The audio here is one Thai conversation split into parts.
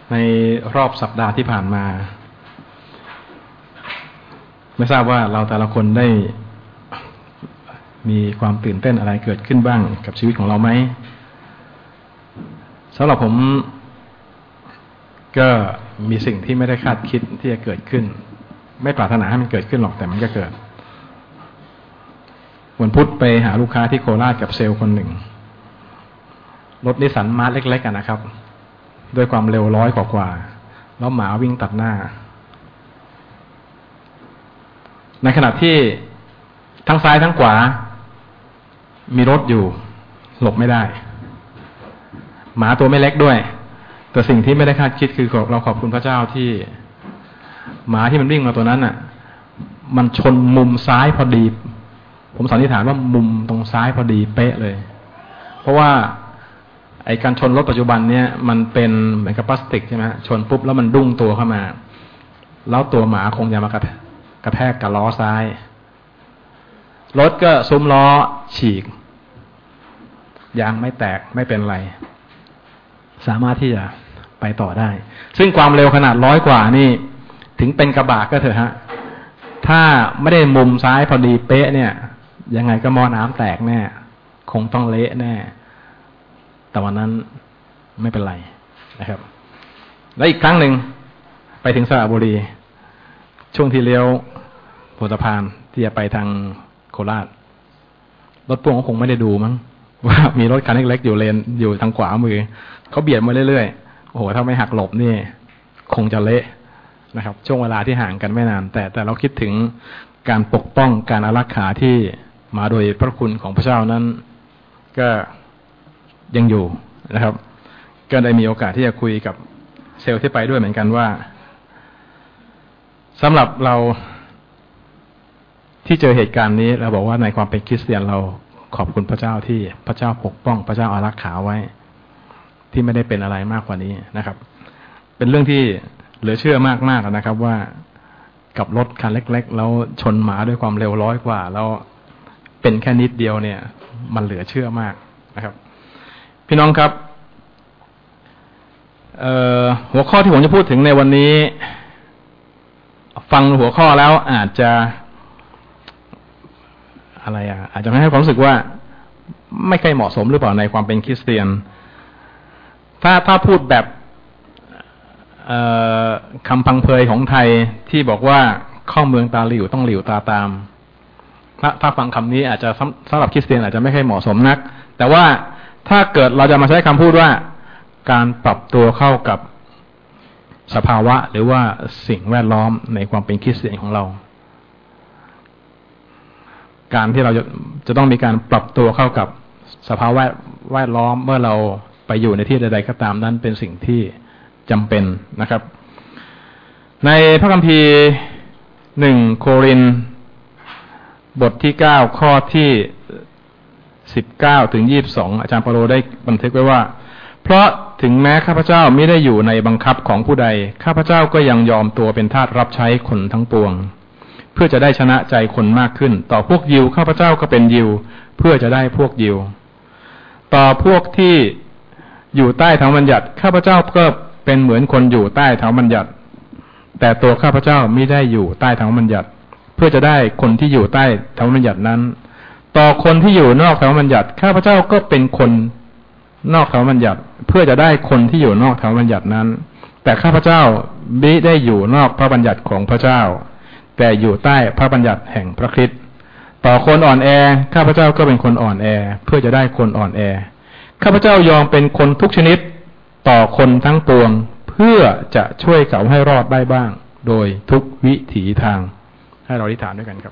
ในรอบสัปดาห์ที่ผ่านมาไม่ทราบว่าเราแต่ละคนได้มีความตื่นเต้นอะไรเกิดขึ้นบ้างกับชีวิตของเราไหมสำหรับผมก็มีสิ่งที่ไม่ได้คาดคิดที่จะเกิดขึ้นไม่ปรารถนาให้มันเกิดขึ้นหรอกแต่มันก็เกิดวันพุธไปหาลูกค้าที่โคราชกับเซลล์คนหนึ่งรถนิสสันมาร์ทเล็กๆกันนะครับด้วยความเร็ว100 กว่าแล้วหมาวิ่งตัดหน้าในขณะที่ทั้งซ้ายทั้งขวามีรถอยู่หลบไม่ได้หมาตัวไม่เล็กด้วยแต่สิ่งที่ไม่ได้คาดคิดคือเราขอบคุณพระเจ้าที่หมาที่มันวิ่งมาตัวนั้นน่ะมันชนมุมซ้ายพอดีผมสันนิษฐานว่ามุมตรงซ้ายพอดีเป๊ะเลยเพราะว่าไอ้การชนรถปัจจุบันเนี่ยมันเป็นเหมือนกับพลาสติกใช่ไหมชนปุ๊บแล้วมันดุ้งตัวเข้ามาแล้วตัวหมาคงจะมากระแทกกับล้อซ้ายรถก็ซุ้มล้อฉีกยางไม่แตกไม่เป็นไรสามารถที่จะไปต่อได้ซึ่งความเร็วขนาด100 กว่านี่ถึงเป็นกระบะก็เถอะฮะถ้าไม่ได้มุมซ้ายพอดีเป๊ะเนี่ยยังไงก็หม้อน้ำแตกแน่คงต้องเละแน่แต่วันนั้นไม่เป็นไรนะครับและอีกครั้งหนึ่งไปถึงสระบุรีช่วงที่เลี้ยวหัวสะพานที่จะไปทางโคราชรถพ่วงคงไม่ได้ดูมั้งว่ามีรถคันเล็กๆอยู่เลนอยู่ทางขวามือเขาเบียดมาเรื่อยๆโอ้โหถ้าไม่หักหลบนี่คงจะเละนะครับช่วงเวลาที่ห่างกันไม่นานแต่เราคิดถึงการปกป้องการอารักขาที่มาโดยพระคุณของพระเจ้านั้นก็ยังอยู่นะครับก็ได้มีโอกาสที่จะคุยกับเซลล์ที่ไปด้วยเหมือนกันว่าสำหรับเราที่เจอเหตุการณ์นี้เราบอกว่าในความเป็นคริสเตียนเราขอบคุณพระเจ้าที่พระเจ้าปกป้องพระเจ้าอารักขาไว้ที่ไม่ได้เป็นอะไรมากกว่านี้นะครับเป็นเรื่องที่เหลือเชื่อมากๆนะครับว่ากับรถคันเล็กๆแล้วชนหมาด้วยความเร็ว100 กว่าแล้วเป็นแค่นิดเดียวเนี่ยมันเหลือเชื่อมากนะครับพี่น้องครับหัวข้อที่ผมจะพูดถึงในวันนี้ฟังหัวข้อแล้วอาจจะอาจจะไม่ให้ความรู้สึกว่าไม่ค่อยเหมาะสมหรือเปล่าในความเป็นคริสเตียนถ้าพูดแบบคำพังเพยของไทยที่บอกว่าเข้าเมืองตาหลิ่วต้องหลิ่วตาตามถ้าฟังคำนี้อาจจะสำหรับคริสเตียนอาจจะไม่ค่อยเหมาะสมนักแต่ว่าถ้าเกิดเราจะมาใช้คำพูดว่าการปรับตัวเข้ากับสภาวะหรือว่าสิ่งแวดล้อมในความเป็นคริสเตียนของเราการที่เราจะต้องมีการปรับตัวเข้ากับสภาวะแวดล้อมเมื่อเราไปอยู่ในที่ใดๆก็ตามนั้นเป็นสิ่งที่จำเป็นนะครับในพระคัมภีร์1 โครินธ์บทที่9ข้อที่19ถึง22อาจารย์เปาโลได้บันทึกไว้ว่าเพราะถึงแม้ข้าพเจ้าไม่ได้อยู่ในบังคับของผู้ใดข้าพเจ้าก็ยังยอมตัวเป็นทาสรับใช้คนทั้งปวงเพื่อจะได้ชนะใจคนมากขึ้นต่อพวกยิวข้าพเจ้าก็เป็นยิวเพื่อจะได้พวกยิวต่อพวกที่อยู่ใต้ธรรมบัญญัติข้าพเจ้าก็เป็นเหมือนคนอยู่ใต้ธรรมบัญญัติแต่ตัวข้าพเจ้าไม่ได้อยู่ใต้ธรรมบัญญัติเพื่อจะได้คนที่อยู่ใต้ธรรมบัญญัตินั้นต่อคนที่อยู่นอกธรรมบัญญัติข้าพเจ้าก็เป็นคนนอกธรรมบัญญัติเพื่อจะได้คนที่อยู่นอกธรรมบัญญัตินั้นแต่ข้าพเจ้ามิได้อยู่นอกพระบัญญัติของพระเจ้าแต่อยู่ใต้พระบัญญัติแห่งพระคริสต์ต่อคนอ่อนแอข้าพเจ้าก็เป็นคนอ่อนแอเพื่อจะได้คนอ่อนแอข้าพเจ้ายอมเป็นคนทุกชนิดต่อคนทั้งปวงเพื่อจะช่วยเขาให้รอดได้บ้างโดยทุกวิถีทางให้เราอธิษฐานด้วยกันครับ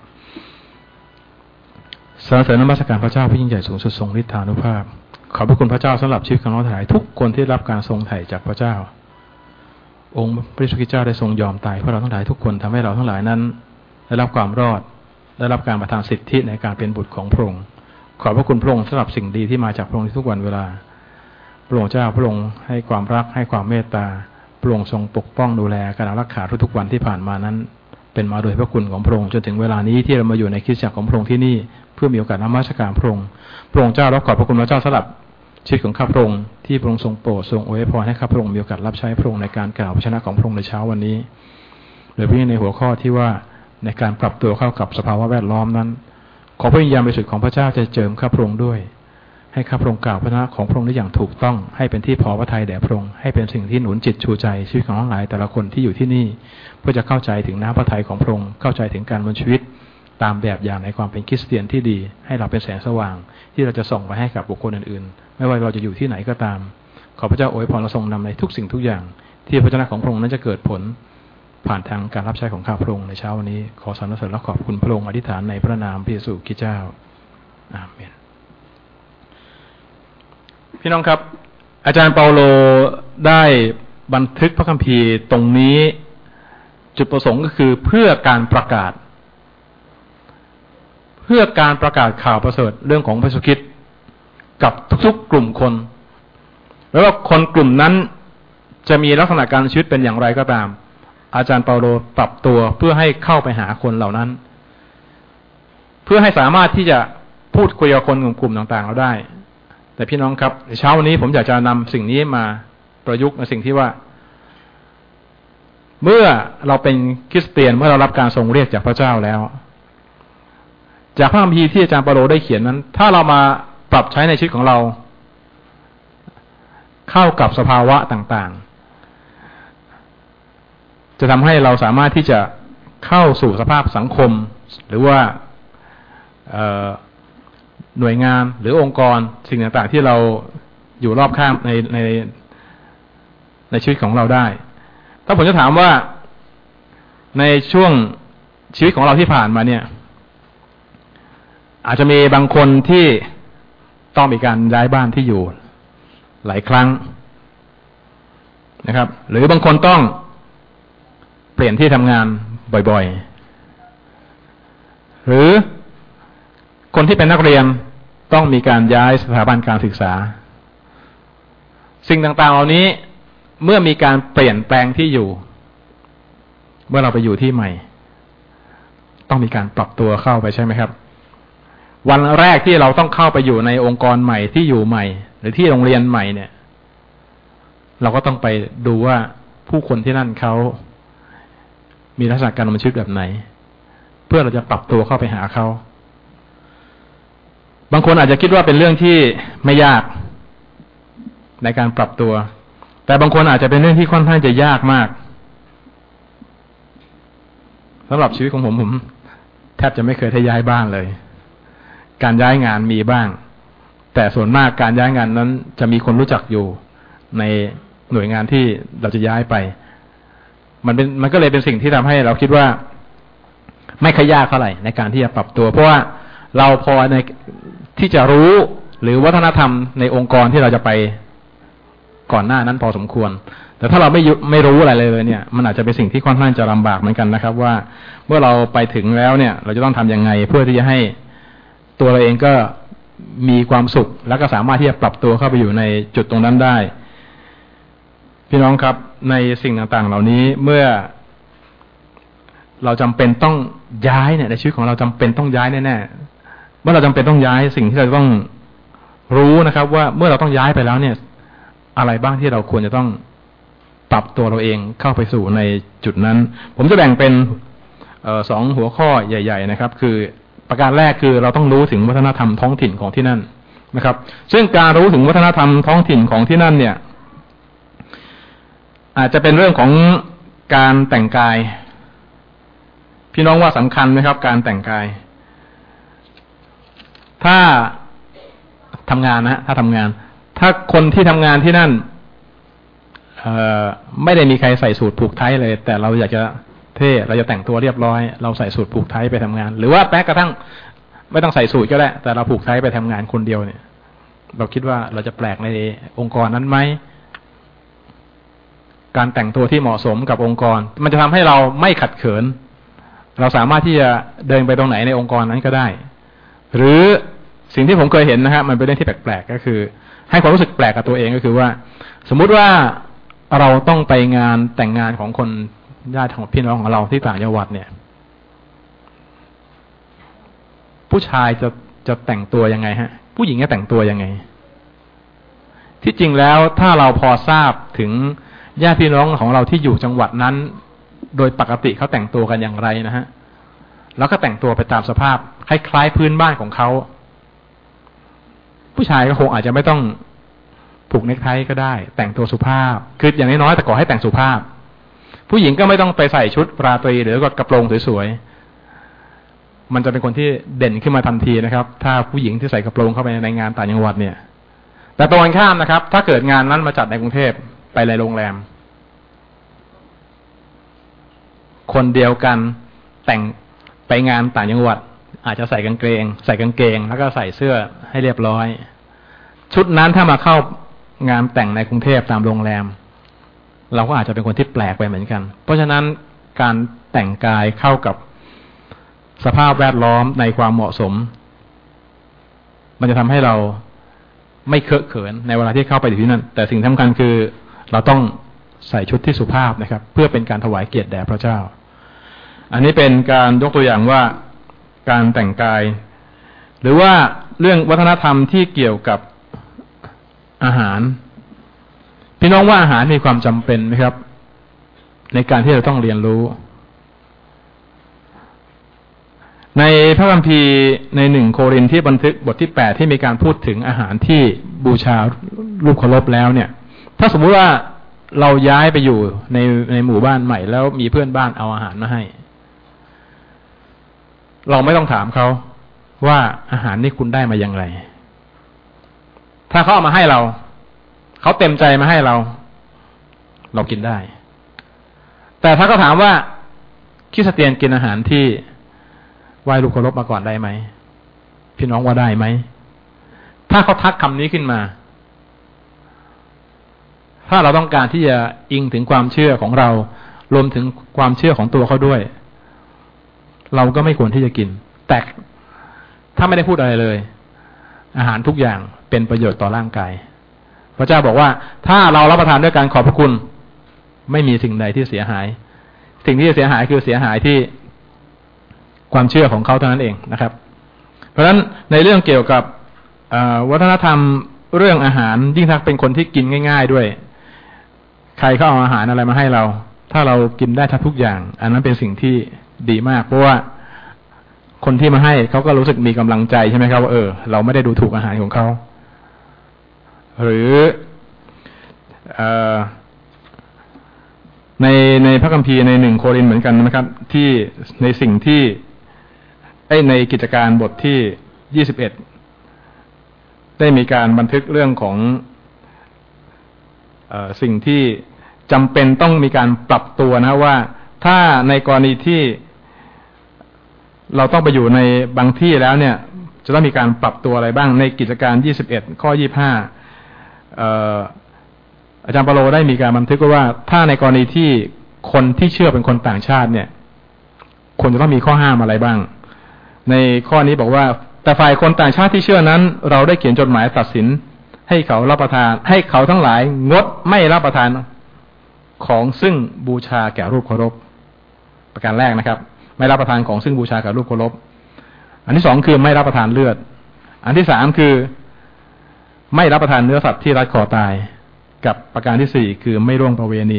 สรรเสริญนมัสการพระเจ้าผู้ยิ่งใหญ่สูงสุดทรงฤทธานุภาพขอบพระคุณพระเจ้าสำหรับชีวิตของเราทั้งหลายทุกคนที่รับการทรงไถ่จากพระเจ้าองค์พระผู้เป็นเจ้าได้ทรงยอมตายเพื่อเราทั้งหลายทุกคนทำให้เราทั้งหลายนั้นได้รับความรอดได้รับการประทานสิทธิในการเป็นบุตรของพระองค์ขอบพระคุณพระองค์สำหรับสิ่งดีที่มาจากพระองค์ทุกวันเวลาพระองค์เจ้าพระองค์ให้ความรักให้ความเมตตาพระองค์ทรงปกป้องดูแลการรักษาทุกๆวันที่ผ่านมานั้นเป็นมาโดยพระคุณของพระองค์จนถึงเวลานี้ที่เรามาอยู่ในคริสตจักรของพระองค์ที่นี่เพื่อมีโอกาสนมัสการพระองค์พระองค์เจ้าเราขอบพระคุณพระเจ้าสำหรับชีวิตของข้าพระองค์ที่พระองค์ทรงโปรดทรงอวยพรให้ข้าพระองค์มีโอกาสรับใช้พระองค์ในการกล่าวพระชนะของพระองค์ในเช้าวันนี้โดยเฉพาะในหัวข้อที่ว่าในการปรับตัวเข้ากับสภาวะแวดล้อมนั้นขอพระวิญญาณบริสุทธิ์ของพระเจ้าจะเจิมข้าพระองค์ด้วยให้ข้าพระองค์กล่าวพระชนะของพระองค์ได้อย่างถูกต้องให้เป็นที่พอพระทัยแด่พระองค์ให้เป็นสิ่งที่หนุนจิตชูใจชีวิตของทั้งหลายแต่ละคนที่อยู่ที่นี่เพื่อจะเข้าใจถึงน้ำพระทัยของพระองค์เข้าใจถึงการดำเนินชีวิตตามแบบอย่างในความเป็นคริสเตียนที่ดีให้เราเป็นแสงสว่างที่เราจะส่งไปให้กับบุคคลอื่นๆไม่ว่าเราจะอยู่ที่ไหนก็ตามขอพระเจ้าอวยพรและทรงนำในทุกสิ่งทุกอย่างที่พระเจ้าของพระองค์นั้นจะเกิดผลผ่านทางการรับใช้ของข้าพระองค์ในเช้าวันนี้ขอสรรเสริญและขอบคุณพระองค์อธิษฐานในพระนามพระเยซูคริสต์เจ้าอาเมนพี่น้องครับอาจารย์เปาโลได้บันทึกพระคัมภีร์ตรงนี้จุดประสงค์ก็คือเพื่อการประกาศข่าวประเสริฐเรื่องของพระเยซูคริสต์กับทุกๆกลุ่มคนแล้วว่าคนกลุ่มนั้นจะมีลักษณะการชีวิตเป็นอย่างไรก็ตามอาจารย์เปาโลปรับตัวเพื่อให้เข้าไปหาคนเหล่านั้นเพื่อให้สามารถที่จะพูดคุยกับคนกลุ่มต่างๆเราได้แต่พี่น้องครับในเช้าวันนี้ผมอยากจะนำสิ่งนี้มาประยุกต์ในสิ่งที่ว่าเมื่อเราเป็นคริสเตียนเมื่อเรารับการทรงเรียกจากพระเจ้าแล้วจากพระคัมภีร์ที่อาจารย์เปาโลได้เขียนนั้นถ้าเรามาปรับใช้ในชีวิตของเราเข้ากับสภาวะต่างๆจะทำให้เราสามารถที่จะเข้าสู่สภาพสังคมหรือว่าหน่วยงานหรือองค์กรสิ่งต่างๆที่เราอยู่รอบข้างในชีวิตของเราได้ถ้าผมจะถามว่าในช่วงชีวิตของเราที่ผ่านมาเนี่ยอาจจะมีบางคนที่ต้องมีการย้ายบ้านที่อยู่หลายครั้งนะครับหรือบางคนต้องเปลี่ยนที่ทำงานบ่อยๆหรือคนที่เป็นนักเรียนต้องมีการย้ายสถาบันการศึกษาสิ่งต่างๆเหล่านี้เมื่อมีการเปลี่ยนแปลงที่อยู่เมื่อเราไปอยู่ที่ใหม่ต้องมีการปรับตัวเข้าไปใช่ไหมครับวันแรกที่เราต้องเข้าไปอยู่ในองค์กรใหม่ที่อยู่ใหม่หรือที่โรงเรียนใหม่เนี่ยเราก็ต้องไปดูว่าผู้คนที่นั่นเขามีลักษณะการดำเนินชีวิตแบบไหนเพื่อเราจะปรับตัวเข้าไปหาเขาบางคนอาจจะคิดว่าเป็นเรื่องที่ไม่ยากในการปรับตัวแต่บางคนอาจจะเป็นเรื่องที่ค่อนข้างจะยากมากสำหรับชีวิตของผมแทบจะไม่เคยได้ย้ายบ้านเลยการย้ายงานมีบ้างแต่ส่วนมากการย้ายงานนั้นจะมีคนรู้จักอยู่ในหน่วยงานที่เราจะย้ายไปมันก็เลยเป็นสิ่งที่ทำให้เราคิดว่าไม่ค่อยยากเท่าไหร่ในการที่จะปรับตัวเพราะว่าเราพอในที่จะรู้หรือวัฒนธรรมในองค์กรที่เราจะไปก่อนหน้านั้นพอสมควรแต่ถ้าเราไม่รู้อะไรเลยเนี่ยมันอาจจะเป็นสิ่งที่ค่อนข้างจะลำบากเหมือนกันนะครับว่าเมื่อเราไปถึงแล้วเนี่ยเราจะต้องทำยังไงเพื่อที่จะให้ตัวเราเองก็มีความสุขแล้วก็สามารถที่จะปรับตัวเข้าไปอยู่ในจุดตรงนั้นได้พี่น้องครับในสิ่งต่างๆเหล่านี้เมื่อเราจำเป็นต้องย้ายเนี่ยในชีวิตของเราจำเป็นต้องย้ายแน่ๆเมื่อเราจำเป็นต้องย้ายสิ่งที่เราต้องรู้นะครับว่าเมื่อเราต้องย้ายไปแล้วเนี่ยอะไรบ้างที่เราควรจะต้องปรับตัวเราเองเข้าไปสู่ในจุดนั้นผมจะแบ่งเป็น2หัวข้อใหญ่ๆนะครับคือประการแรกคือเราต้องรู้ถึงวัฒนธรรมท้องถิ่นของที่นั่นนะครับซึ่งการรู้ถึงวัฒนธรรมท้องถิ่นของที่นั่นเนี่ยอาจจะเป็นเรื่องของการแต่งกายพี่น้องว่าสำคัญไหมครับการแต่งกายถ้าทำงานถ้าคนที่ทำงานที่นั่นไม่ได้มีใครใส่สูทผูกไทเลยแต่เราอยากจะเท่เราจะแต่งตัวเรียบร้อยเราใส่สูทผูกไทไปทำงานหรือว่าแม้กระทั่งไม่ต้องใส่สูทก็ได้แต่เราผูกไทไปทำงานคนเดียวเนี่ยเราคิดว่าเราจะแปลกในองค์กรนั้นไหมการแต่งตัวที่เหมาะสมกับองค์กรมันจะทำให้เราไม่ขัดเขินเราสามารถที่จะเดินไปตรงไหนในองค์กรนั้นก็ได้หรือสิ่งที่ผมเคยเห็นนะฮะมันเป็นเรื่องที่แปลกๆก็คือให้ความรู้สึกแปลกกับตัวเองก็คือว่าสมมุติว่าเราต้องไปงานแต่งงานของคนญาติของพี่น้องของเราที่ต่างจังหวัดเนี่ยผู้ชายจะแต่งตัวยังไงฮะผู้หญิงจะแต่งตัวยังไงที่จริงแล้วถ้าเราพอทราบถึงญาติพี่น้องของเราที่อยู่จังหวัดนั้นโดยปกติเขาแต่งตัวกันอย่างไรนะฮะแล้วก็แต่งตัวไปตามสภาพคล้ายๆพื้นบ้านของเขาผู้ชายก็คงอาจจะไม่ต้องผูกเนคไทก็ได้แต่งตัวสุภาพคืออย่างน้อยๆแต่ขอให้แต่งสุภาพผู้หญิงก็ไม่ต้องไปใส่ชุดราตรีหรือกระโปรงสวยๆมันจะเป็นคนที่เด่นขึ้นมาทันทีนะครับถ้าผู้หญิงที่ใส่กระโปรงเข้าไปในงานต่างจังหวัดเนี่ยแต่ตรงกันข้ามนะครับถ้าเกิดงานนั้นมาจัดในกรุงเทพไปในโรงแรมคนเดียวกันแต่งไปงานต่างจังหวัดอาจจะใส่กางเกงแล้วก็ใส่เสื้อให้เรียบร้อยชุดนั้นถ้ามาเข้างานแต่งในกรุงเทพตามโรงแรมเราก็อาจจะเป็นคนที่แปลกไปเหมือนกันเพราะฉะนั้นการแต่งกายเข้ากับสภาพแวดล้อมในความเหมาะสมมันจะทำให้เราไม่เคอะเขินในเวลาที่เข้าไปอยู่ที่นั่นแต่สิ่งสำคัญคือเราต้องใส่ชุดที่สุภาพนะครับเพื่อเป็นการถวายเกียรติแด่พระเจ้าอันนี้เป็นการยกตัวอย่างว่าการแต่งกายหรือว่าเรื่องวัฒนธรรมที่เกี่ยวกับอาหารพี่น้องว่าอาหารมีความจำเป็นไหมครับในการที่เราต้องเรียนรู้ในพระคัมภีร์ใน1 โครินธ์ที่บันทึกบทที่8ที่มีการพูดถึงอาหารที่บูชารูปเคารพแล้วเนี่ยถ้าสมมุติว่าเราย้ายไปอยู่ในหมู่บ้านใหม่แล้วมีเพื่อนบ้านเอาอาหารมาให้เราไม่ต้องถามเขาว่าอาหารนี่คุณได้มาอย่างไรถ้าเขาเอามาให้เราเขาเต็มใจมาให้เรากินได้แต่ถ้าเขาถามว่าคริสเตียนกินอาหารที่ไหว้รูปเคารพมาก่อนได้ไหมพี่น้องว่าได้ไหมถ้าเขาทักคำนี้ขึ้นมาถ้าเราต้องการที่จะอิงถึงความเชื่อของเรารวมถึงความเชื่อของตัวเขาด้วยเราก็ไม่ควรที่จะกินแต่ถ้าไม่ได้พูดอะไรเลยอาหารทุกอย่างเป็นประโยชน์ต่อร่างกายพระเจ้าบอกว่าถ้าเรารับประทานด้วยการขอบพระคุณไม่มีสิ่งใดที่เสียหายสิ่งที่จะเสียหายคือเสียหายที่ความเชื่อของเขาเท่านั้นเองนะครับเพราะฉะนั้นในเรื่องเกี่ยวกับวัฒนธรรมเรื่องอาหารยิ่งถ้าเป็นคนที่กินง่ายๆด้วยใครเขาเอาอาหารอะไรมาให้เราถ้าเรากินได้ทุกอย่างอันนั้นเป็นสิ่งที่ดีมากเพราะว่าคนที่มาให้เขาก็รู้สึกมีกำลังใจใช่ไหมครับว่าเราไม่ได้ดูถูกอาหารของเขาหรือในพระคัมภีร์ใน1 โครินธ์เหมือนกันนะครับที่ในสิ่งที่ในกิจการบทที่21ได้มีการบันทึกเรื่องของสิ่งที่จำเป็นต้องมีการปรับตัวนะว่าถ้าในกรณีที่เราต้องไปอยู่ในบางที่แล้วเนี่ยจะต้องมีการปรับตัวอะไรบ้างในกิจการ21ข้อ25อาจารย์เปาโลได้มีการบันทึกว่าถ้าในกรณีที่คนที่เชื่อเป็นคนต่างชาติเนี่ยควรจะต้องมีข้อห้ามอะไรบ้างในข้อนี้บอกว่าแต่ฝ่ายคนต่างชาติที่เชื่อนั้นเราได้เขียนจดหมายตัดสินให้เขารับประทานให้เขาทั้งหลายงดไม่รับประทานของซึ่งบูชาแก่รูปเคารพประการแรกนะครับไม่รับประทานของซึ่งบูชาแก่รูปเคารพอันที่2คือไม่รับประทานเลือดอันที่3คือไม่รับประทานเนื้อสัตว์ที่รัดคอตายกับประการที่4คือไม่ร่วมประเวณี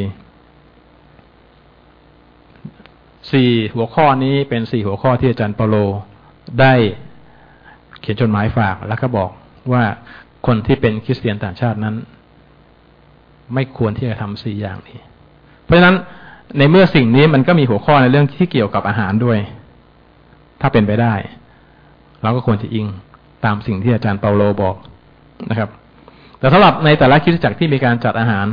4หัวข้อนี้เป็น4หัวข้อที่อาจารย์เปาโลได้เขียนจดหมายฝากแล้วก็บอกว่าคนที่เป็นคริสเตียนต่างชาตินั้นไม่ควรที่จะทำ4อย่างนี้เพราะฉะนั้นในเมื่อสิ่งนี้มันก็มีหัวข้อในเรื่องที่เกี่ยวกับอาหารด้วยถ้าเป็นไปได้เราก็ควรจะอิงตามสิ่งที่อาจารย์เปาโลบอกนะครับแต่สำหรับในแต่ละคริสตจักรที่มีการจัดอาหาร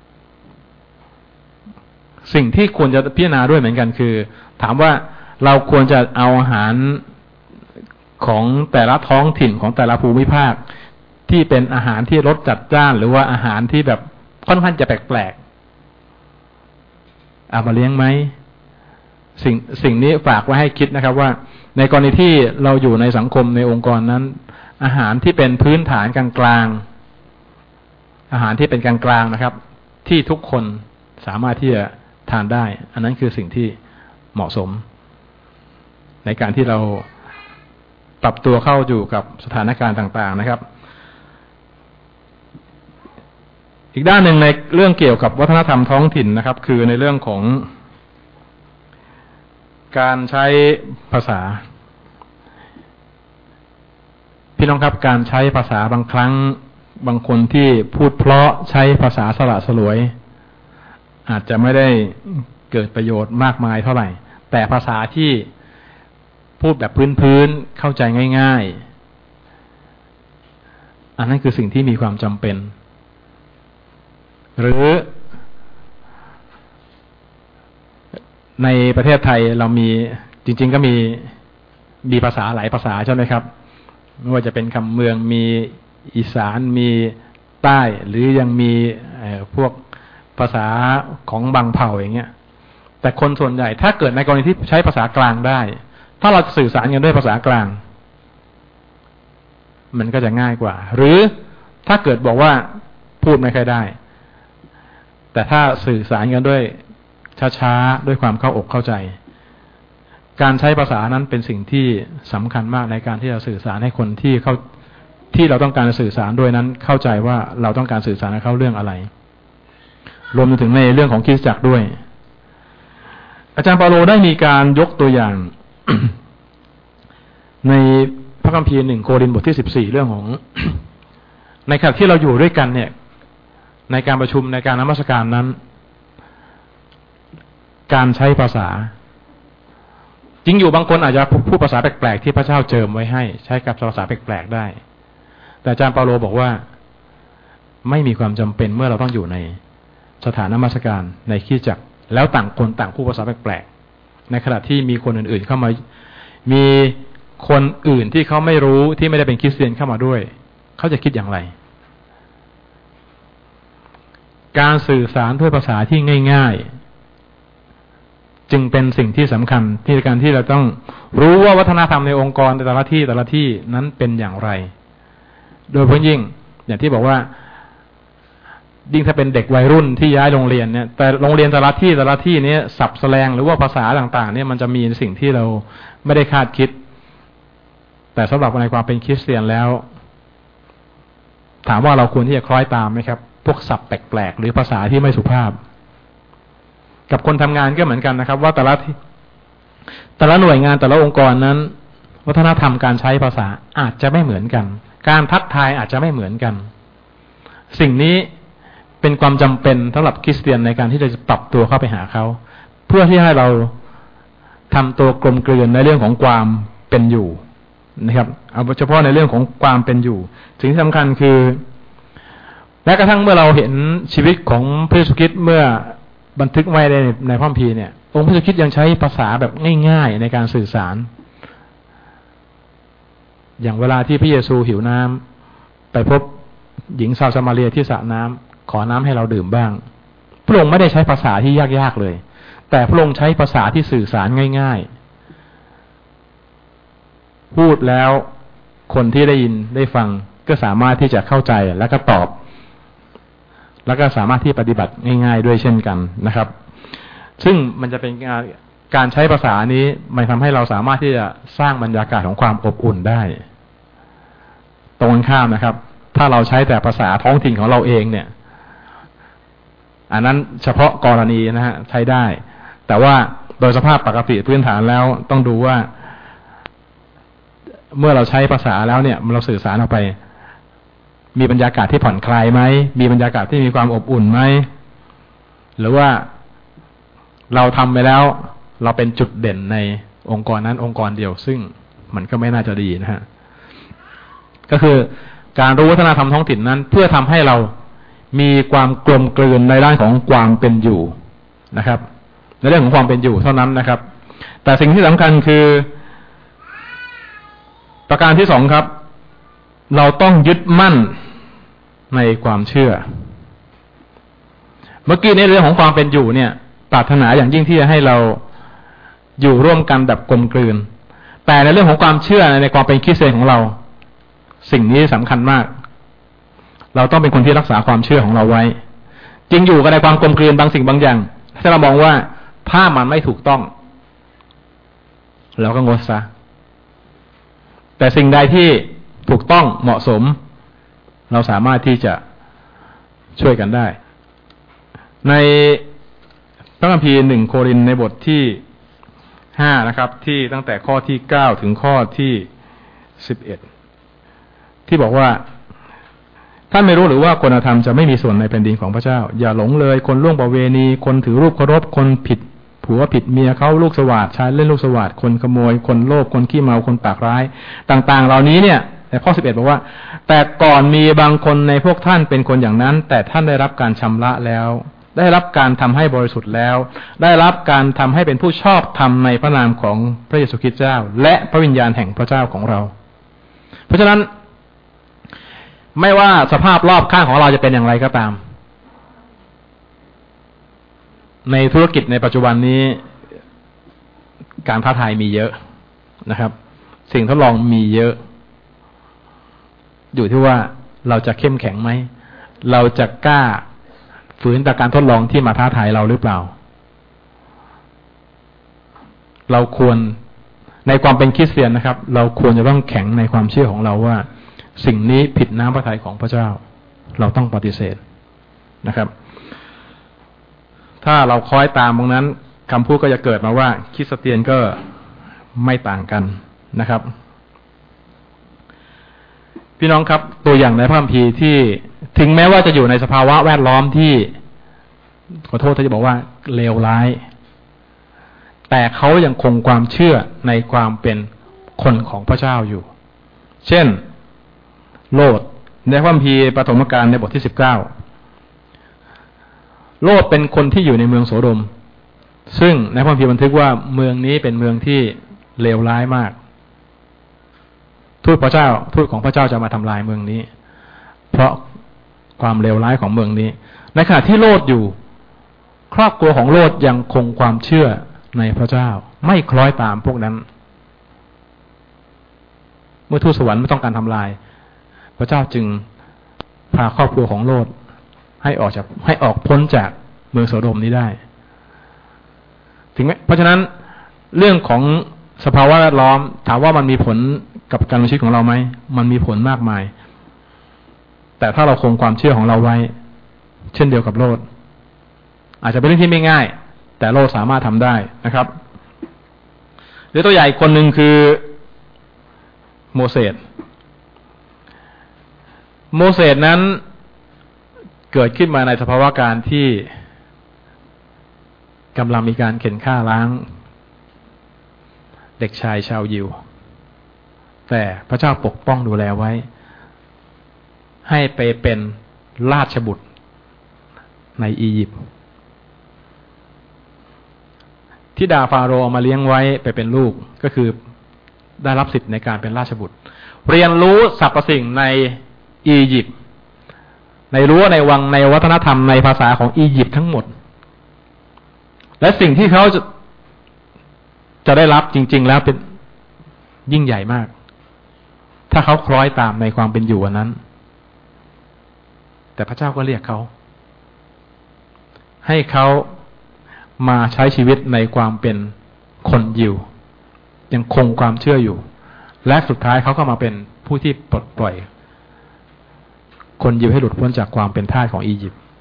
สิ่งที่ควรจะพิจารณาด้วยเหมือนกันคือถามว่าเราควรจะเอาอาหารของแต่ละท้องถิ่นของแต่ละภูมิภาคที่เป็นอาหารที่รสจัดจ้านหรือว่าอาหารที่แบบค่อนข้างจะแปลกๆเอามาเลี้ยงไหมสิ่งนี้ฝากไว้ให้คิดนะครับว่าในกรณีที่เราอยู่ในสังคมในองค์กรนั้นอาหารที่เป็นพื้นฐานกลางๆอาหารที่เป็นกลางๆนะครับที่ทุกคนสามารถที่จะทานได้อันนั้นคือสิ่งที่เหมาะสมในการที่เราปรับตัวเข้าอยู่กับสถานการณ์ต่างๆนะครับอีกด้านหนึ่งในเรื่องเกี่ยวกับวัฒนธรรมท้องถิ่นนะครับคือในเรื่องของการใช้ภาษาพี่น้องครับการใช้ภาษาบางครั้งบางคนที่พูดเพราะใช้ภาษาสละสลวยอาจจะไม่ได้เกิดประโยชน์มากมายเท่าไหร่แต่ภาษาที่พูดแบบพื้นๆเข้าใจง่ายๆอันนั้นคือสิ่งที่มีความจำเป็นหรือในประเทศไทยเรามีจริงๆก็มีภาษาหลายภาษาใช่ไหมครับไม่ว่าจะเป็นคำเมืองมีอีสานมีใต้หรือยังมีพวกภาษาของบางเผ่าอย่างเงี้ยแต่คนส่วนใหญ่ถ้าเกิดในกรณีที่ใช้ภาษากลางได้ถ้าเราสื่อสารกันด้วยภาษากลางมันก็จะง่ายกว่าหรือถ้าเกิดบอกว่าพูดไม่ค่อยได้แต่ถ้าสื่อสารกันด้วยช้าๆด้วยความเข้าอกเข้าใจการใช้ภาษานั้นเป็นสิ่งที่สำคัญมากในการที่จะสื่อสารให้คนที่เราต้องการสื่อสารด้วยนั้นเข้าใจว่าเราต้องการสื่อสารกับเขาเรื่องอะไรรวมถึงในเรื่องของคริสตจักรด้วยอาจารย์เปาโลได้มีการยกตัวอย่าง ในพระคัมภีร์1 โครินธ์บทที่14เรื่องของ ในขณะที่เราอยู่ด้วยกันเนี่ยในการประชุมในการนมัสการนั้นการใช้ภาษาจริงอยู่บางคนอาจจะพูดภาษาแปลกๆที่พระเจ้าเจิมไว้ให้ใช้กับภาษาแปลกๆได้แต่อาจารย์เปาโลบอกว่าไม่มีความจำเป็นเมื่อเราต้องอยู่ในสถานนมัสการในคริสตจักรแล้วต่างคนต่างพูดภาษาแปลกๆในขณะที่มีคนอื่นๆเข้ามามีคนอื่นที่เขาไม่รู้ที่ไม่ได้เป็นคริสเตียนเข้ามาด้วยเขาจะคิดอย่างไรการสื่อสารด้วยภาษาที่ง่ายๆจึงเป็นสิ่งที่สำคัญที่การที่เราต้องรู้ว่าวัฒนธรรมในองค์กรแต่ละที่นั้นเป็นอย่างไรโดยเฉพาะยิ่งอย่างที่บอกว่ายิ่งถ้าเป็นเด็กวัยรุ่นที่ย้ายโรงเรียนเนี่ยแต่โรงเรียนแต่ละที่นี้ศัพท์แสลงหรือว่าภาษาต่างๆเนี่ยมันจะมีสิ่งที่เราไม่ได้คาดคิดแต่สำหรับในความเป็นคริสเตียนแล้วถามว่าเราควรที่จะคล้อยตามไหมครับพวกศัพท์แปลกๆหรือภาษาที่ไม่สุภาพกับคนทำงานก็เหมือนกันนะครับว่าแต่ละหน่วยงานแต่ละองค์กรนั้นวัฒนธรรมการใช้ภาษาอาจจะไม่เหมือนกันการทักทายอาจจะไม่เหมือนกันสิ่งนี้เป็นความจำเป็นสำหรับคริสเตียนในการที่จะปรับตัวเข้าไปหาเขาเพื่อที่ให้เราทำตัวกลมกลืนในเรื่องของความเป็นอยู่นะครับเอาเฉพาะในเรื่องของความเป็นอยู่สิ่งที่สำคัญคือแม้กระทั่งเมื่อเราเห็นชีวิตของพระเยซูคริสต์เมื่อบันทึกไว้ในพระคัมภีร์เนี่ยองค์พระเยซูคริสต์ยังใช้ภาษาแบบง่ายๆในการสื่อสารอย่างเวลาที่พระเยซูหิวน้ำไปพบหญิงชาวซามาเรียที่สระน้ำขอน้ำให้เราดื่มบ้างพระองค์ไม่ได้ใช้ภาษาที่ยากๆเลยแต่พระองค์ใช้ภาษาที่สื่อสารง่ายๆพูดแล้วคนที่ได้ยินได้ฟังก็สามารถที่จะเข้าใจแล้วก็ตอบแล้วก็สามารถที่ปฏิบัติง่ายๆด้วยเช่นกันนะครับซึ่งมันจะเป็นการใช้ภาษานี้มันทำให้เราสามารถที่จะสร้างบรรยากาศของความอบอุ่นได้ตรงกันข้ามนะครับถ้าเราใช้แต่ภาษาท้องถิ่นของเราเองเนี่ยอันนั้นเฉพาะกรณีนะฮะใช้ได้แต่ว่าโดยสภาพปกติพื้นฐานแล้วต้องดูว่าเมื่อเราใช้ภาษาแล้วเนี่ยเราสื่อสารออกไปมีบรรยากาศที่ผ่อนคลายไหมมีบรรยากาศที่มีความอบอุ่นไหมหรือว่าเราทำไปแล้วเราเป็นจุดเด่นในองค์กรนั้นองค์กรเดียวซึ่งมันก็ไม่น่าจะดีนะฮะก็คือการรู้วัฒนธรรมท้องถิ่นนั้นเพื่อทำให้เรามีความกลมกลืนในด้านของความเป็นอยู่นะครับในเรื่องของความเป็นอยู่เท่านั้นนะครับแต่สิ่งที่สำคัญคือประการที่2ครับเราต้องยึดมั่นในความเชื่อเมื่อกี้ในเรื่องของความเป็นอยู่เนี่ยปรารถนาอย่างยิ่งที่จะให้เราอยู่ร่วมกันแบบกลมกลืนแต่ในเรื่องของความเชื่อในความเป็นคริสเตียนของเราสิ่งนี้สำคัญมากเราต้องเป็นคนที่รักษาความเชื่อของเราไว้จริงอยู่กันในความกลมกลืนบางสิ่งบางอย่างถ้าเรามองว่าถ้ามันไม่ถูกต้องเราก็งดซะแต่สิ่งใดที่ถูกต้องเหมาะสมเราสามารถที่จะช่วยกันได้ในพระคัมภีร์1 โครินธ์ในบทที่5นะครับที่ตั้งแต่ข้อที่9ถึงข้อที่11ที่บอกว่าท่านไม่รู้หรือว่าคนธรรมจะไม่มีส่วนในแผ่นดินของพระเจ้าอย่าหลงเลยคนล่วงประเวณีคนถือรูปเคารพคนผิดผัวผิดเมียเขาลูกสวาทชายเล่นลูกสวาทคนขโมยคนโลภคนขี้เมาคนปากร้ายต่างๆเหล่านี้เนี่ยในข้อ11บอกว่าแต่ก่อนมีบางคนในพวกท่านเป็นคนอย่างนั้นแต่ท่านได้รับการชำระแล้วได้รับการทำให้บริสุทธิ์แล้วได้รับการทำให้เป็นผู้ชอบธรรมในพระนามของพระเยซูคริสต์เจ้าและพระวิญญาณแห่งพระเจ้าของเราเพราะฉะนั้นไม่ว่าสภาพรอบข้างของเราจะเป็นอย่างไรก็ตามในธุรกิจในปัจจุบันนี้การท้าทายมีเยอะนะครับสิ่งทดลองมีเยอะอยู่ที่ว่าเราจะเข้มแข็งไหมเราจะกล้าฝืนต่อการทดลองที่มาท้าทายเราหรือเปล่าเราควรในความเป็นคริสเตียนนะครับเราควรจะต้องแข็งในความเชื่อของเราว่าสิ่งนี้ผิดน้ำพระทัยของพระเจ้าเราต้องปฏิเสธนะครับถ้าเราคล้อยตามตรงนั้นคำพูดก็จะเกิดมาว่าคริสเตียนก็ไม่ต่างกันนะครับพี่น้องครับตัวอย่างในพระคัมภีร์ที่ถึงแม้ว่าจะอยู่ในสภาวะแวดล้อมที่ขอโทษที่จะบอกว่าเลวร้ายแต่เขายังคงความเชื่อในความเป็นคนของพระเจ้าอยู่เช่นโลดในพระคัมภีร์ปฐมกาลในบทที่19โลดเป็นคนที่อยู่ในเมืองโสโดมซึ่งในพระคัมภีร์บันทึกว่าเมืองนี้เป็นเมืองที่เลวร้ายมากทูตของพระเจ้าจะมาทำลายเมืองนี้เพราะความเลวร้ายของเมืองนี้ในขณะที่โลดอยู่ครอบครัวของโลดยังคงความเชื่อในพระเจ้าไม่คล้อยตามพวกนั้นเมื่อทูตสวรรค์ไม่ต้องการทำลายพระเจ้าจึงพาครอบครัวของโลดให้ออกพ้นจากเมืองโสโดมนี้ได้ถึงไหมเพราะฉะนั้นเรื่องของสภาวะแวดล้อมถามว่ามันมีผลกับการดำเนินชีวิตของเราไหมมันมีผลมากมายแต่ถ้าเราคงความเชื่อของเราไว้เช่นเดียวกับโลดอาจจะเป็นเรื่องที่ไม่ง่ายแต่โลดสามารถทำได้นะครับหรือตัวอย่างอีกคนหนึ่งคือโมเสสนั้นเกิดขึ้นมาในสภาวะการที่กำลังมีการเข็นฆ่าล้างเด็กชายชาวยิวแต่พระเจ้าปกป้องดูแลไว้ให้ไปเป็นราชบุตรในอียิปต์ที่ดาฟาโรห์เอามาเลี้ยงไว้ไปเป็นลูกก็คือได้รับสิทธิ์ในการเป็นราชบุตรเรียนรู้สรรพสิ่งในอียิปต์ในรั้วในวังในวัฒนธรรมในภาษาของอียิปต์ทั้งหมดและสิ่งที่เขาจะได้รับจริงๆแล้วเป็นยิ่งใหญ่มากถ้าเขาคล้อยตามในความเป็นอยู่อันนั้นแต่พระเจ้าก็เรียกเขาให้เขามาใช้ชีวิตในความเป็นคนยิวยังคงความเชื่ออยู่และสุดท้ายเขาก็มาเป็นผู้ที่ปลดปล่อยคนยิวให้หลุดพ้นจากความเป็นทาสของอียิปต์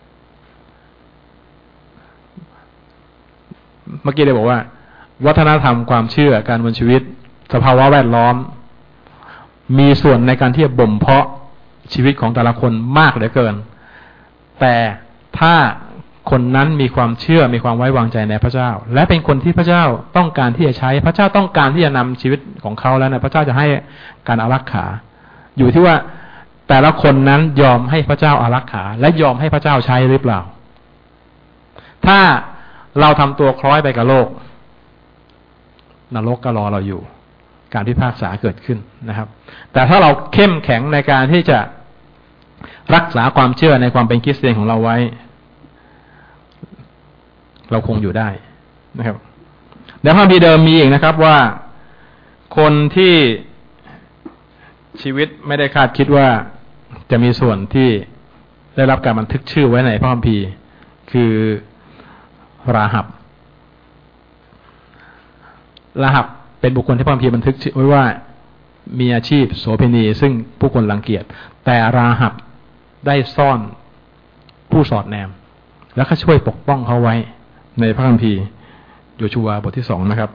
เมื่อกี้ได้บอกว่าวัฒนธรรมความเชื่อการดำเนินชีวิตสภาวะแวดล้อมมีส่วนในการที่จะบ่มเพาะชีวิตของแต่ละคนมากเหลือเกินแต่ถ้าคนนั้นมีความเชื่อมีความไว้วางใจในพระเจ้าและเป็นคนที่พระเจ้าต้องการที่จะใช้พระเจ้าต้องการที่จะนำชีวิตของเขาแล้วนะพระเจ้าจะให้การอารักขาอยู่ที่ว่าแต่ละคนนั้นยอมให้พระเจ้าอารักขาและยอมให้พระเจ้าใช้หรือเปล่าถ้าเราทำตัวคล้อยไปกับโลกนรกก็รอเราอยู่การพิพากษาเกิดขึ้นนะครับแต่ถ้าเราเข้มแข็งในการที่จะรักษาความเชื่อในความเป็นคริสเตียนของเราไว้เราคงอยู่ได้นะครับในพระคัมภีร์เดิมมีอีกนะครับว่าคนที่ชีวิตไม่ได้คาดคิดว่าจะมีส่วนที่ได้รับการบันทึกชื่อไว้ในพระคัมภีร์คือราหับเป็นบุคคลที่พระคัมภีร์บันทึกไว้ว่ามีอาชีพโสเภณีซึ่งผู้คนรังเกียจแต่ราหับได้ซ่อนผู้สอดแนมแล้วก็ช่วยปกป้องเขาไว้ในพระคัมภีร์โยชูวาบทที่2นะครับ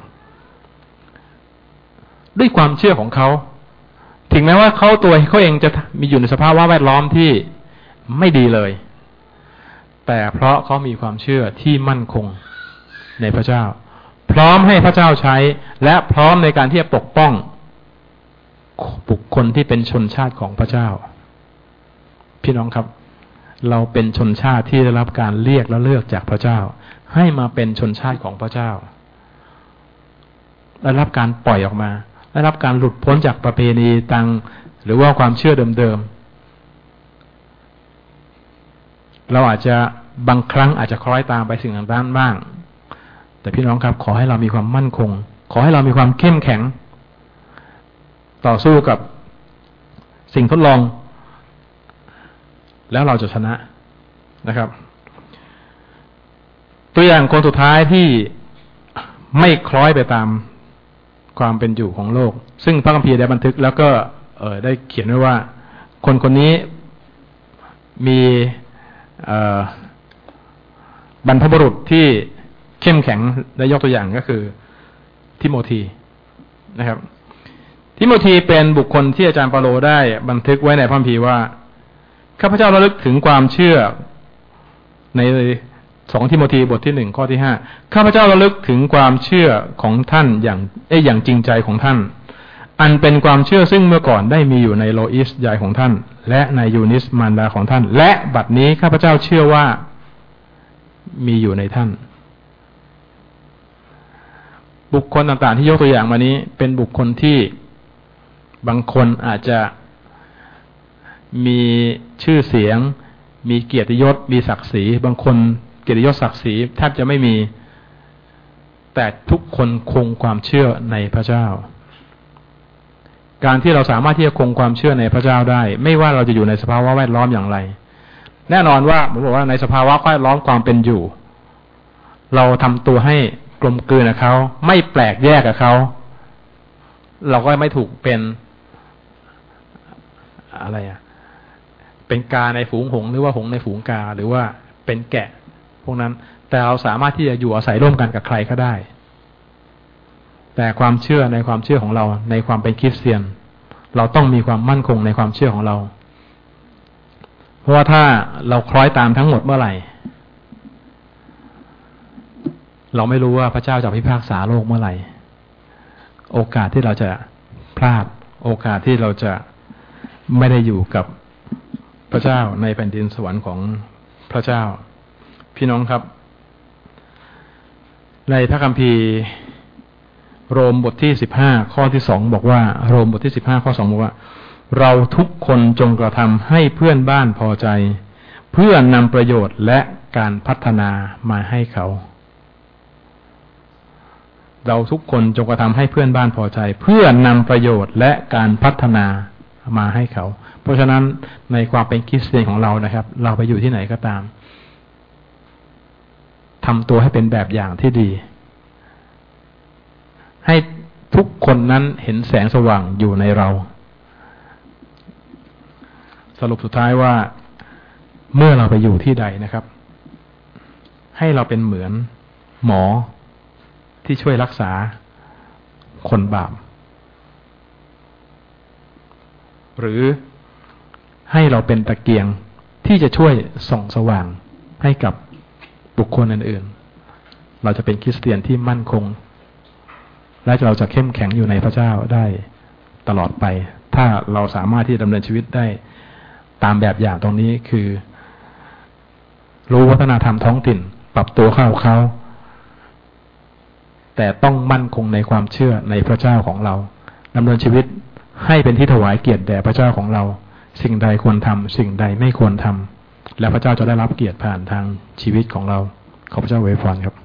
ด้วยความเชื่อของเขาถึงแม้ว่าเขาเองจะมีอยู่ในสภาพแวดล้อมที่ไม่ดีเลยแต่เพราะเขามีความเชื่อที่มั่นคงในพระเจ้าพร้อมให้พระเจ้าใช้และพร้อมในการที่จะปกป้องบุคคลที่เป็นชนชาติของพระเจ้าพี่น้องครับเราเป็นชนชาติที่ได้รับการเรียกและเลือกจากพระเจ้าให้มาเป็นชนชาติของพระเจ้าได้รับการปล่อยออกมาได้รับการหลุดพ้นจากประเพณีต่างหรือว่าความเชื่อเดิมๆเราอาจจะบางครั้งอาจจะคล้อยตามไปสิ่งต่างๆบ้างแต่พี่น้องครับขอให้เรามีความมั่นคงขอให้เรามีความเข้มแข็งต่อสู้กับสิ่งทดลองแล้วเราจะชนะนะครับตัวอย่างคนสุดท้ายที่ไม่คล้อยไปตามความเป็นอยู่ของโลกซึ่งพระคัมภีร์ได้บันทึกแล้วก็ได้เขียนไว้ว่าคนคนนี้มีบรรพบุรุษที่เข้มแข็งได้ยกตัวอย่างก็คือทิโมธีนะครับทิโมธีเป็นบุคคลที่อาจารย์เปาโลได้บันทึกไว้ในพระคัมภีร์ว่าข้าพเจ้าระลึกถึงความเชื่อใน2ทิโมธีบทที่1ข้อที่5ข้าพเจ้าระลึกถึงความเชื่อของท่านอย่างจริงใจของท่านอันเป็นความเชื่อซึ่งเมื่อก่อนได้มีอยู่ในโลอิสยายของท่านและในยูนิสมารดาของท่านและบัดนี้ข้าพเจ้าเชื่อว่ามีอยู่ในท่านบุคคลต่างๆที่ยกตัวอย่างมานี้เป็นบุคคลที่บางคนอาจจะมีชื่อเสียงมีเกียรติยศมีศักดิ์ศรีบางคนเกียรติยศศักดิ์ศรีแทบจะไม่มีแต่ทุกคนคงความเชื่อในพระเจ้าการที่เราสามารถที่จะคงความเชื่อในพระเจ้าได้ไม่ว่าเราจะอยู่ในสภาวะแวดล้อมอย่างไรแน่นอนว่าผมบอกว่าในสภาวะแวดล้อมความเป็นอยู่เราทำตัวให้กลมกลืนกับเขาไม่แปลกแยกกับเขาเราก็ไม่ถูกเป็นอะไรเป็นกาในฝูงหงส์หรือว่าหงส์ในฝูงกาหรือว่าเป็นแกะพวกนั้นแต่เราสามารถที่จะอยู่อาศัยร่วมกันกับใครก็ได้แต่ความเชื่อในความเชื่อของเราในความเป็นคริสเตียนเราต้องมีความมั่นคงในความเชื่อของเราเพราะว่าถ้าเราคล้อยตามทั้งหมดเมื่อไหร่เราไม่รู้ว่าพระเจ้าจะพิพากษาโลกเมื่อไหร่โอกาสที่เราจะพลาดโอกาสที่เราจะไม่ได้อยู่กับพระเจ้าในแผ่นดินสวรรค์ของพระเจ้าพี่น้องครับในพระคัมภีร์โรมบทที่15ข้อที่2บอกว่าโรมบทที่15ข้อ2บอกว่าเราทุกคนจงกระทำให้เพื่อนบ้านพอใจเพื่อนำประโยชน์และการพัฒนามาให้เขาเราทุกคนจงกระทำให้เพื่อนบ้านพอใจเพื่อนำประโยชน์และการพัฒนามาให้เขาเพราะฉะนั้นในความเป็นคริสเตียนของเรานะครับเราไปอยู่ที่ไหนก็ตามทำตัวให้เป็นแบบอย่างที่ดีให้ทุกคนนั้นเห็นแสงสว่างอยู่ในเราสรุปสุดท้ายว่าเมื่อเราไปอยู่ที่ใดนะครับให้เราเป็นเหมือนหมอที่ช่วยรักษาคนบาปหรือให้เราเป็นตะเกียงที่จะช่วยส่องสว่างให้กับบุคคลอื่นๆเราจะเป็นคริสเตียนที่มั่นคงและเราจะเข้มแข็งอยู่ในพระเจ้าได้ตลอดไปถ้าเราสามารถที่จะดำเนินชีวิตได้ตามแบบอย่างตรงนี้คือรู้วัฒนธรรมท้องถิ่นปรับตัวเข้าเขาแต่ต้องมั่นคงในความเชื่อในพระเจ้าของเราดำเนินชีวิตให้เป็นที่ถวายเกียรติแด่พระเจ้าของเราสิ่งใดควรทำสิ่งใดไม่ควรทำและพระเจ้าจะได้รับเกียรติผ่านทางชีวิตของเราขอพระเจ้าอวยพรครับ